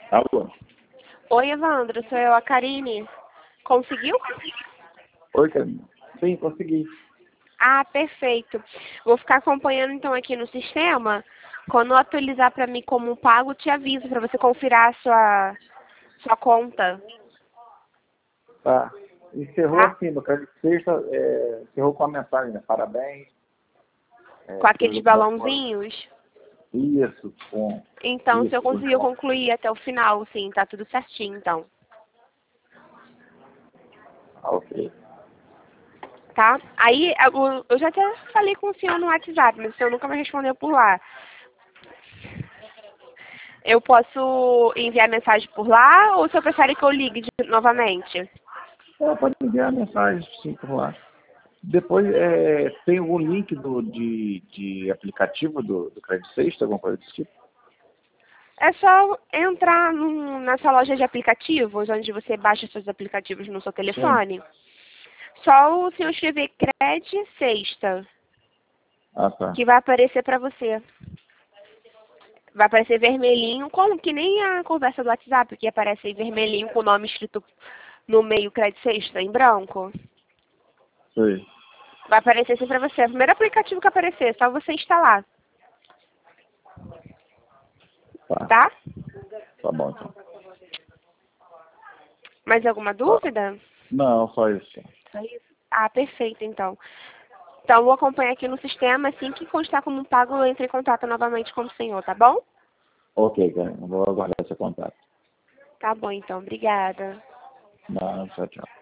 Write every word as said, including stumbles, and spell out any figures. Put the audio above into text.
Alô? Oi, Evandro, sou eu, a Karine. Conseguiu? Oi, Karine. Sim, consegui. Ah, perfeito. Vou ficar acompanhando então aqui no sistema. Quando atualizar para mim como pago, te aviso para você conferir a sua, sua conta. Tá. Encerrou Tá? assim, no crédito sexta, é, encerrou com a mensagem, né? Parabéns. Com É, aqueles pelo plataforma. Balãozinhos. Isso, com. Então, se eu Isso, conseguir então. concluir até o final, sim, tá tudo certinho, então. Ah, ok. Tá? Aí, eu eu já até falei com o senhor no WhatsApp, mas o senhor nunca me respondeu por lá. Eu posso enviar mensagem por lá ou o senhor prefere que eu ligue de- novamente? É, pode enviar a mensagem, sim, por lá. Depois, é, tem algum link do, de, de aplicativo do, do crédito sexta, alguma coisa desse tipo? É só entrar num- nessa loja de aplicativos, onde você baixa seus aplicativos no seu Sim. telefone. Só o senhor escrever Cred Sexta, Ah, tá. que vai aparecer para você. Vai aparecer vermelhinho, como que nem a conversa do WhatsApp, que aparece aí vermelhinho com o nome escrito no meio Cred Sexta, em branco. Sei. Vai aparecer assim para você. É o primeiro aplicativo que aparecer, é só você instalar. Tá. Tá? Tá bom, então. Mais alguma Tá. dúvida? Não, só isso. Só isso? Ah, perfeito, então. Então, vou acompanhar aqui no sistema. Assim que constar como pago, eu entro em contato novamente com o senhor, tá bom? Ok, Karine. Vou aguardar seu contato. Tá bom, então. Obrigada. Não, tchau, tchau.